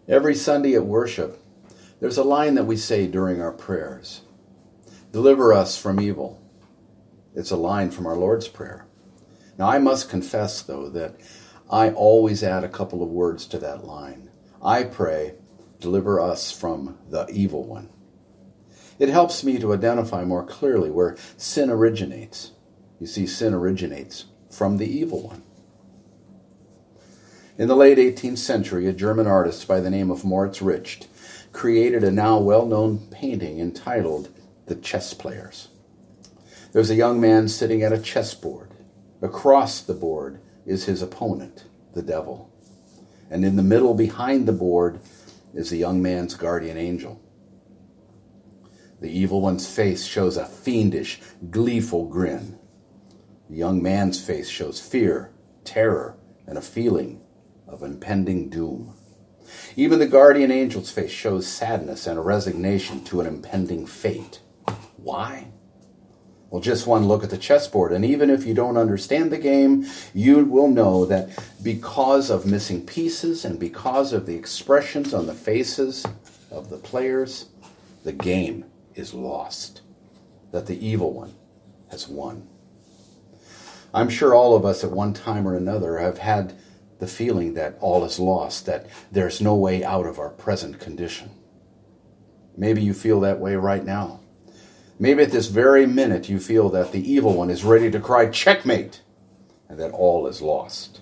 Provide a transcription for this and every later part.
Every Sunday at worship, there's a line that we say during our prayers. Deliver us from evil. It's a line from our Lord's Prayer. Now, I must confess, though, that I always add a couple of words to that line. I pray, deliver us from the evil one. It helps me to identify more clearly where sin originates. You see, sin originates from the evil one. In the late 18th century, a German artist by the name of Moritz Richt created a now well-known painting entitled The Chess Players. There's a young man sitting at a chessboard. Across the board is his opponent, the devil. And in the middle, behind the board, is the young man's guardian angel. The evil one's face shows a fiendish, gleeful grin. The young man's face shows fear, terror, and a feeling of impending doom. Even the guardian angel's face shows sadness and a resignation to an impending fate. Why? Well, just one look at the chessboard, and even if you don't understand the game, you will know that because of missing pieces and because of the expressions on the faces of the players, the game is lost, that the evil one has won. I'm sure all of us at one time or another have had the feeling that all is lost, that there's no way out of our present condition. Maybe you feel that way right now. Maybe at this very minute you feel that the evil one is ready to cry checkmate and that all is lost.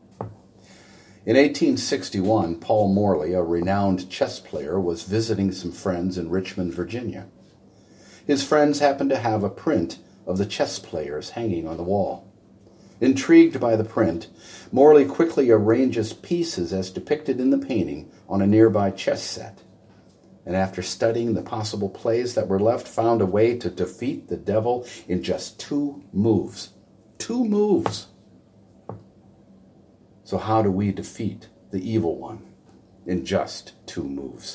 In 1861, Paul Morley, a renowned chess player, was visiting some friends in Richmond, Virginia. His friends happened to have a print of the chess players hanging on the wall. Intrigued by the print, Morley quickly arranges pieces as depicted in the painting on a nearby chess set. And after studying the possible plays that were left, found a way to defeat the devil in just 2 moves. 2 moves! So how do we defeat the evil one in just 2 moves?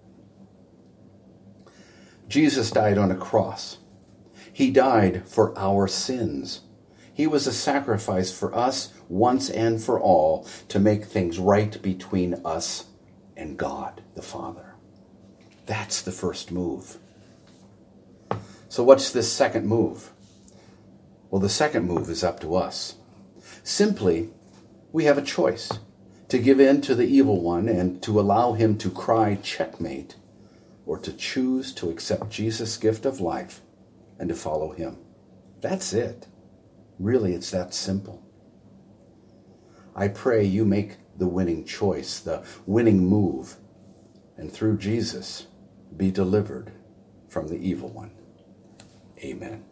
Jesus died on a cross. He died for our sins. He was a sacrifice for us once and for all to make things right between us and God the Father. That's the first move. So what's this second move? Well, the second move is up to us. Simply, we have a choice to give in to the evil one and to allow him to cry checkmate, or to choose to accept Jesus' gift of life and to follow him. That's it. Really, it's that simple. I pray you make the winning choice, the winning move, and through Jesus, be delivered from the evil one. Amen.